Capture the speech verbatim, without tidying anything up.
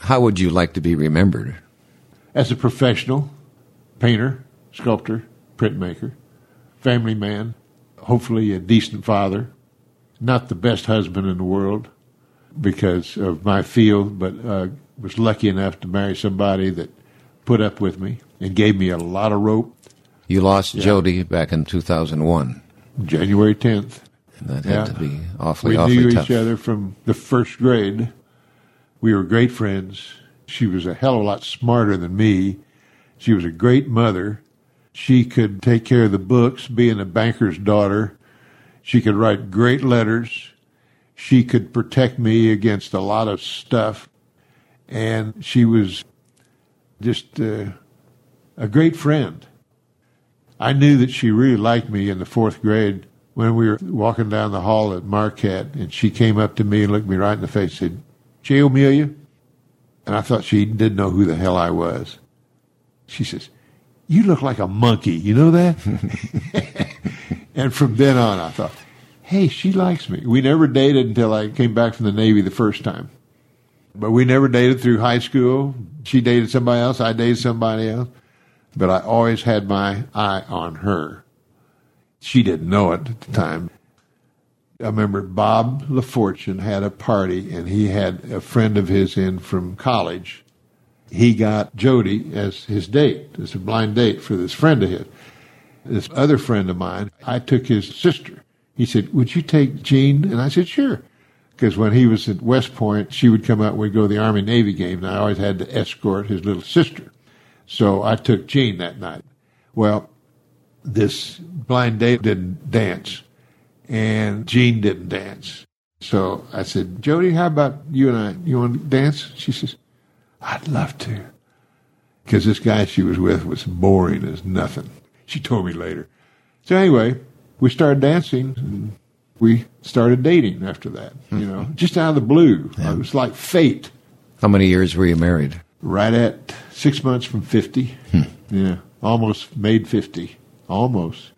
How would you like to be remembered? As a professional painter, sculptor, printmaker, family man, hopefully a decent father, not the best husband in the world because of my field, but uh, was lucky enough to marry somebody that put up with me and gave me a lot of rope. You lost Yeah. Jody back in two thousand one. January tenth. That Yeah. had to be awfully, We awfully knew tough. each other from the first grade. We were great friends. She was a hell of a lot smarter than me. She was a great mother. She could take care of the books, being a banker's daughter. She could write great letters. She could protect me against a lot of stuff. And she was just uh, a great friend. I knew that she really liked me in the fourth grade when we were walking down the hall at Marquette, and she came up to me and looked me right in the face and said, "J. Amelia?" And I thought she didn't know who the hell I was. She says, "You look like a monkey. You know that?" And from then on, I thought, hey, she likes me. We never dated until I came back from the Navy the first time. But we never dated through high school. She dated somebody else. I dated somebody else. But I always had my eye on her. She didn't know it at the time. I remember Bob LaFortune had a party, and he had a friend of his in from college. He got Jody as his date, as a blind date for this friend of his. This other friend of mine, I took his sister. He said, "Would you take Jean?" And I said, "Sure." Because when he was at West Point, she would come out and we'd go to the Army-Navy game, and I always had to escort his little sister. So I took Jean that night. Well, this blind date didn't dance, and Jean didn't dance. So I said, "Jody, how about you and I? You want to dance?" She says, "I'd love to." Because this guy she was with was boring as nothing. She told me later. So anyway, we started dancing, and we started dating after that, you know, just out of the blue. Yeah. It was like fate. How many years were you married? Right at six months from fifty. Hmm. Yeah, almost made fifty. Almost.